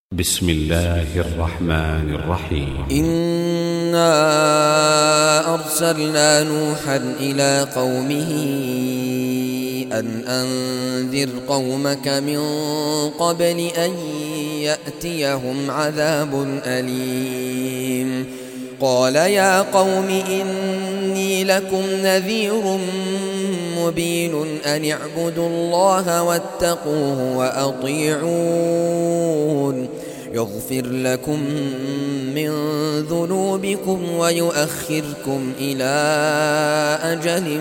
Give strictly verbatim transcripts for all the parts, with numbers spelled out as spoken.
بسم الله الرحمن الرحيم. إنا أرسلنا نوحا إلى قومه أن أنذر قومك من قبل أن يأتيهم عذاب أليم. قال يا قوم إني لكم نذير مبين أن اعبدوا الله واتقوه وأطيعون يغفر لكم من ذنوبكم ويؤخركم إلى أجل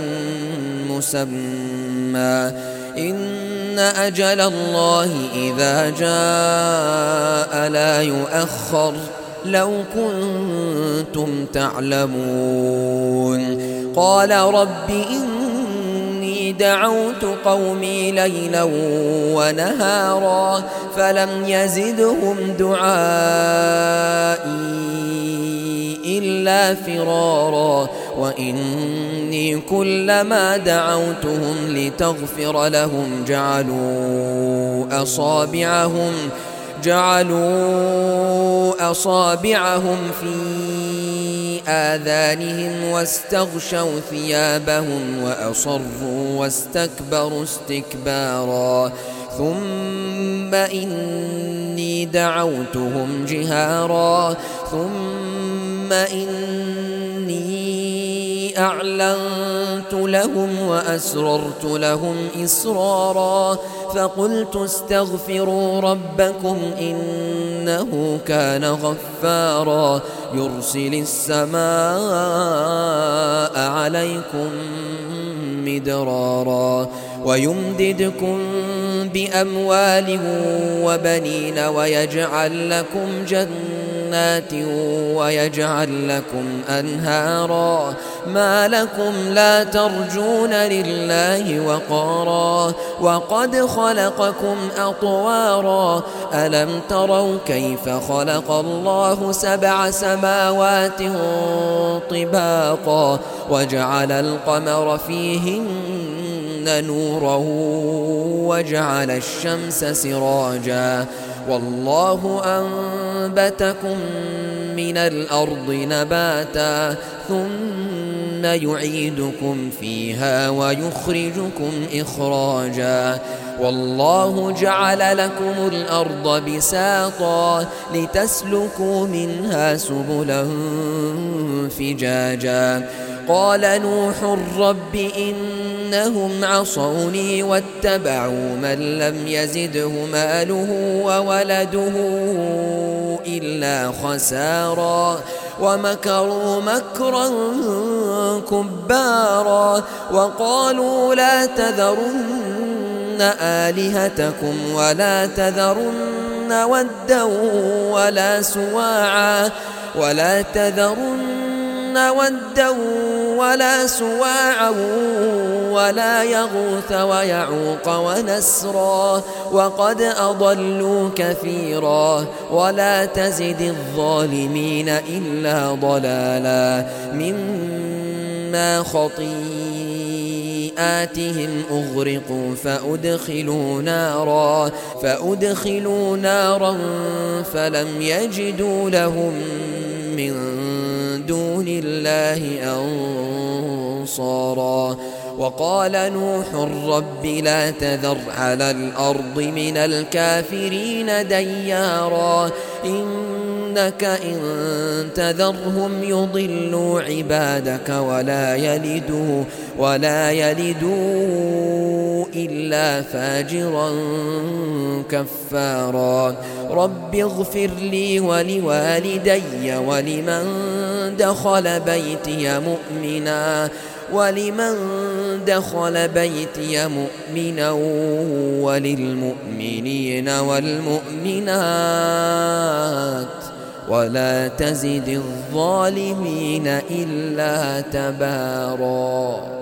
مسمى إن أجل الله إذا جاء لا يؤخر لو كنتم تعلمون. قال رب إني دعوت قومي ليلا ونهارا فلم يزدهم دعائي إلا فرارا وإني كلما دعوتهم لتغفر لهم جعلوا أصابعهم جعلوا أصابعهم في آذانهم واستغشوا ثيابهم وأصروا واستكبروا استكبارا ثم إني دعوتهم جهارا ثم إني أعلنت لهم وأسررت لهم إسرارا فقلت استغفروا ربكم إنه كان غفارا يرسل السماء عليكم مدرارا ويمددكم بأموال وبنين ويجعل لكم جنات ويجعل لكم أنهارا ما لكم لا ترجون لله وقارا وقد خلقكم أطوارا ألم تروا كيف خلق الله سبع سماوات طباقا وجعل القمر فيهن نورا وجعل الشمس سراجا والله أنبتكم من الأرض نباتا ثم يعيدكم فيها ويخرجكم إخراجا والله جعل لكم الأرض بساطا لتسلكوا منها سبلا فجاجا قال نوح رب إنهم عصوني واتبعوا من لم يزده ماله وولده إلا خسارا ومكروا مكرا كبارا وقالوا لا تذرن آلهتكم ولا تذرن ودا ولا سواعا ولا تذرن ودا ولا سواعا ولا يغوث ويعوق ونسرا وقد أضلوا كثيرا ولا تزد الظالمين إلا ضلالا مما خطيئاتهم أغرقوا فأدخلوا نارا فأدخلوا نارا فلم يجدوا لهم من دون الله أنصارا وقال نوح رب لا تذر على الأرض من الكافرين ديارا إنك إن تذرهم يضلوا عبادك ولا يلدوا ولا يلدوا إلا فاجرا كفارا رب اغفر لي ولوالدي ولمن دخل بيتي مؤمنا ولمن دخل بيتي مؤمنا وللمؤمنين والمؤمنات ولا تزد الظالمين إلا تبارا.